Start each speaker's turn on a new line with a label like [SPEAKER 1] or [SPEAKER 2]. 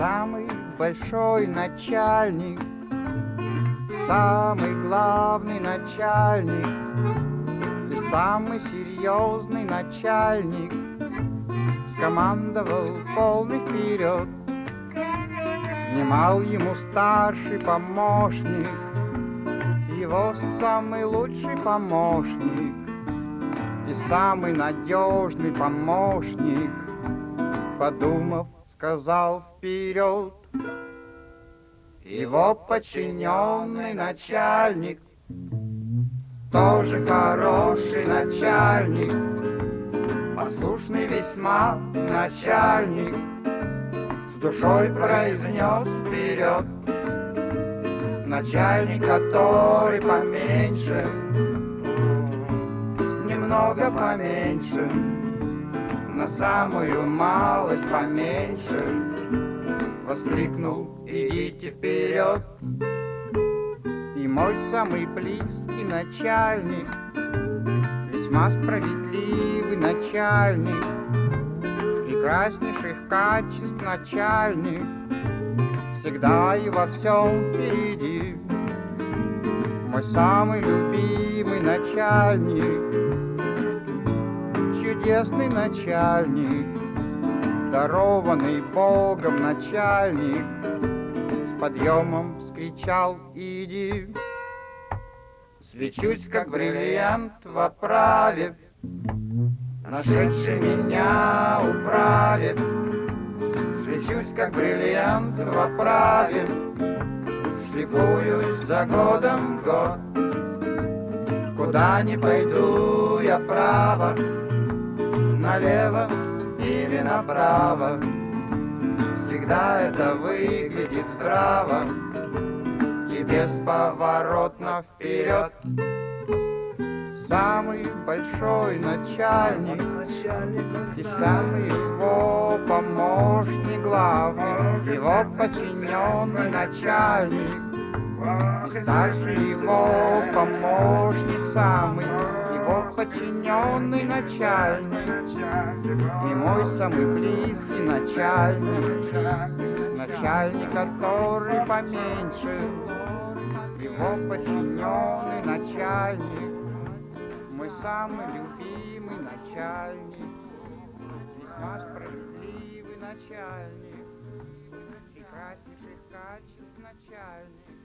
[SPEAKER 1] самый большой начальник, самый главный начальник, ты самый серьезный начальник. Скомандовал полный вперед, внимал ему старший помощник, его самый лучший помощник и самый надежный помощник. Подумав, сказал вперед. Его подчиненный начальник тоже хороший начальник, послушный весьма начальник, с душой произнес вперед. Начальник, который поменьше, немного поменьше, на самую малость поменьше, воскликнул: идите вперед. И мой самый близкий начальник, весьма справедливый начальник, прекраснейших качеств начальник, всегда и во всем впереди. Мой самый любимый начальник, чудесный начальник, дарованный Богом начальник, с подъемом вскричал: иди. Свечусь, как бриллиант в оправе, нашедший меня управе. Свечусь, как бриллиант в оправе, шлифуюсь за годом год. Куда ни пойду я право, налево или направо, всегда это выглядит здраво и бесповоротно вперед. Самый большой начальник и самый его помощник главный, его подчиненный начальник, и старший его помощник самый, его подчиненный начальник, и мой самый близкий начальник, начальник, который поменьше, его подчиненный начальник, мой самый любимый начальник, весьма справедливый начальник, прекраснейших качеств начальник.